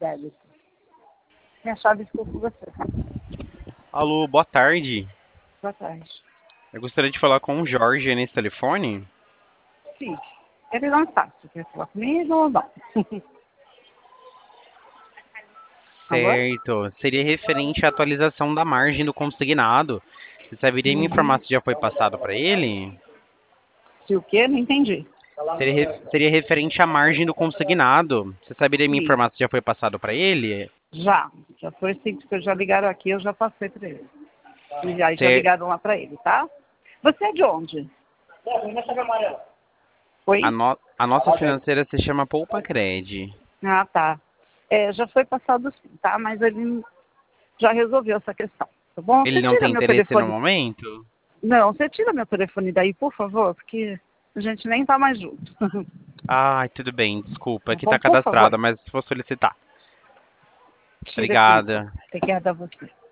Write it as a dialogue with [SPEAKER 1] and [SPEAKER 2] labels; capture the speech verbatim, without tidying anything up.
[SPEAKER 1] débito. Minha chave ficou com você.
[SPEAKER 2] Alô, boa tarde.
[SPEAKER 1] Boa tarde.
[SPEAKER 2] Eu gostaria de falar com o Jorge nesse telefone.
[SPEAKER 1] Sim. Ele não está. Você quer falar comigo ou não? Alô?
[SPEAKER 2] Certo. Seria referente à atualização da margem do consignado. Você saberia me
[SPEAKER 1] Uhum.
[SPEAKER 2] informar se já foi passado para ele?
[SPEAKER 1] Se o quê? Não entendi.
[SPEAKER 2] Seria, re- seria referente à margem do consignado. Você saberia me
[SPEAKER 1] Sim.
[SPEAKER 2] informar se já foi passado para ele?
[SPEAKER 1] Já. Já foi sim, porque já ligaram aqui, eu já passei para ele. E aí já
[SPEAKER 2] Cer-
[SPEAKER 1] ligaram lá para ele, tá? Você é de onde?
[SPEAKER 2] A,
[SPEAKER 1] Oi?
[SPEAKER 2] no- a nossa financeira se chama Poupa Cred.
[SPEAKER 1] Ah, tá. É, já foi passado sim, tá? Mas ele já resolveu essa questão, tá bom?
[SPEAKER 2] Ele
[SPEAKER 1] Você
[SPEAKER 2] não
[SPEAKER 1] tira
[SPEAKER 2] tem
[SPEAKER 1] meu
[SPEAKER 2] interesse no
[SPEAKER 1] telefone.
[SPEAKER 2] momento?
[SPEAKER 1] Não, você tira meu telefone daí, por favor, porque a gente nem tá mais junto.
[SPEAKER 2] Ai, tudo bem, desculpa.
[SPEAKER 1] Tá
[SPEAKER 2] Aqui
[SPEAKER 1] bom?
[SPEAKER 2] tá
[SPEAKER 1] Por favor,
[SPEAKER 2] cadastrada, mas vou solicitar.
[SPEAKER 1] tira aqui.
[SPEAKER 2] Obrigada.
[SPEAKER 1] Obrigada a você.